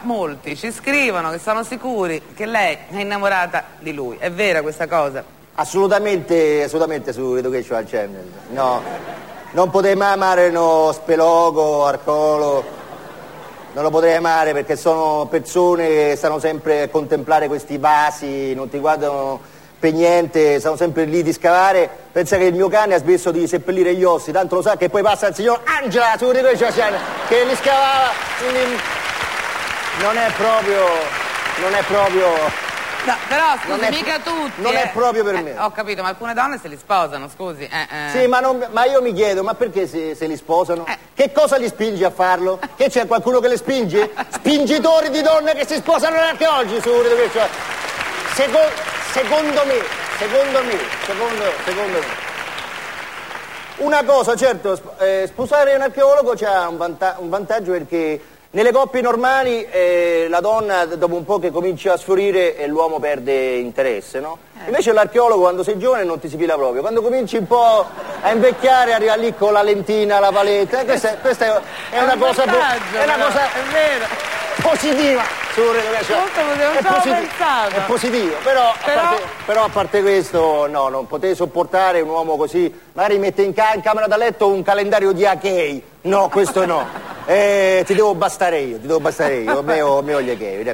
molti ci scrivono che sono sicuri che lei è innamorata di lui. È vera questa cosa? Assolutamente su Educational Channel. No, non potrei mai amare uno spelogo, archeologo, non lo potrei amare perché sono persone che stanno sempre a contemplare questi vasi, non ti guardano per niente, stanno sempre lì di scavare. Pensa che il mio cane ha smesso di seppellire gli ossi, tanto lo sa che poi passa il signor Angela su Educational Channel che li scavava, quindi non è proprio... No, però scusi, mica tutti. Non è proprio per me. Ho capito, ma alcune donne se li sposano, scusi. Sì, ma io mi chiedo, ma perché se li sposano? Che cosa li spinge a farlo? Che c'è qualcuno che le spinge? Spingitori di donne che si sposano anche oggi su secondo me. Una cosa, certo, sposare un archeologo c'ha un vantaggio perché nelle coppie normali la donna dopo un po' che comincia a sfiorire l'uomo perde interesse, no? Invece l'archeologo quando sei giovane non ti si fila proprio, quando cominci un po' a invecchiare arriva lì con la lentina, la paletta, questa è una cosa è vero. positiva. È positivo, però a parte questo no, non potevi sopportare un uomo così, magari mette in camera da letto un calendario di Achei, no, questo no. Ti devo bastare io, a me ho gli Achei.